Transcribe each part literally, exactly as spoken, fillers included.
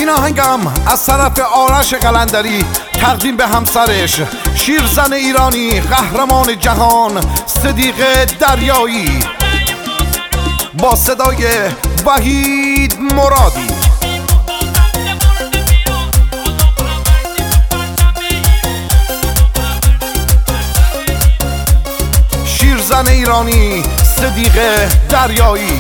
این آهنگم از طرف آرش قلندری تقدیم به همسرش، شیرزن ایرانی، قهرمان جهان، صدیق دریایی، با صدای وحید مرادی. شیرزن ایرانی، صدیق دریایی،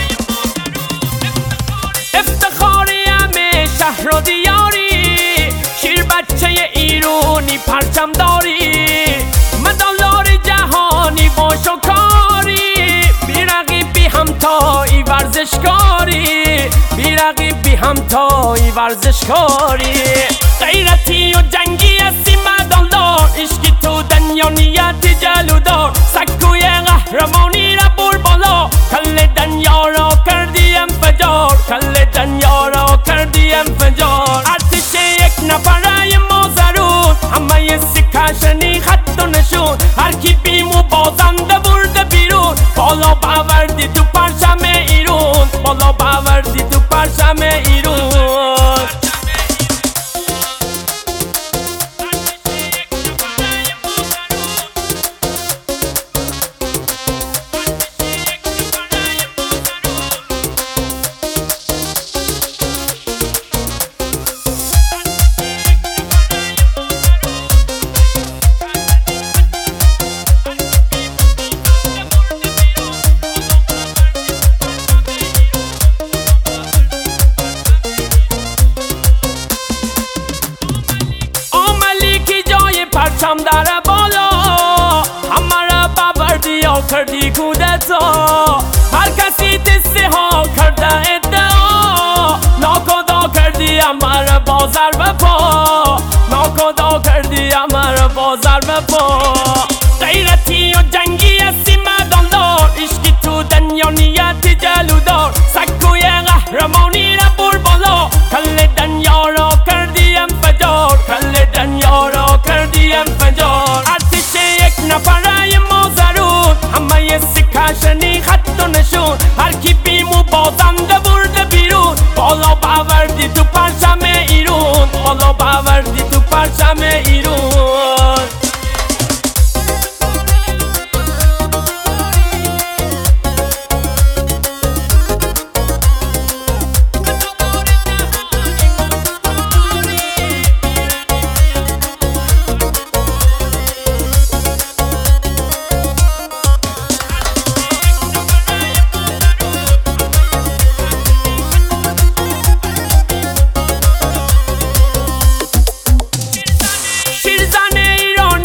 افتخاری همه شهر و دیاری، شیر بچه ایرانی پرچم داری، مدالدار جهانی با شکاری، بی رقیب بی همتایی ورزشکاری، بی رقیب بی همتایی ورزشکاری، غیرتی و جنگی هستی مدالدار، عشقی تو دنیا نیت جلودار، سکوی قهرمانی را بر بالا، کل دنیا را کردی انفجار، کل دنیا را کردی انفجار، ارتش یک نفره ما ضرور، همه سکشنی خط و نشون، هر کی بیمو بازنده برده بیرون، بالا باوردی تو پرچم ایران، بالا باوردی تو پرچم ایران. پرچم در بالا، همه را باوردی یا کردی کودتا، هر کسی تسته ها کرده ادعا، ناکدا کردی همه را بازر بپا، ناکدا کردی همه را بازر بپا، غیرتی و جنگی هستی مدالدار، عشقی تو دنیا نیت جلودار، سکوی قهرمانی را بر بالا، کل دنیا را کردی انفجار، کل دنیا را کردی انفجار، ارتش یک نفره ما ضرور، همه سکشنی خط و نشون، هر کی بیمو بازنده برده بیرون، بالا باوردی تو پرچم ایران، بالا باوردی تو پرچم ایران.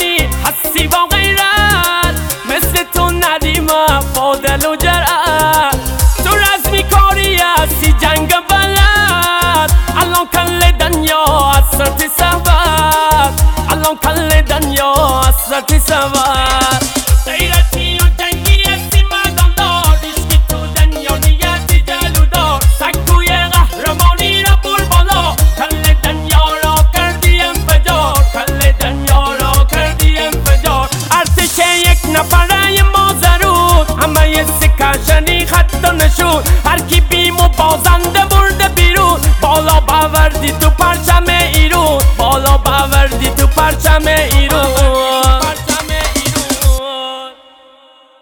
با دل و جرأت،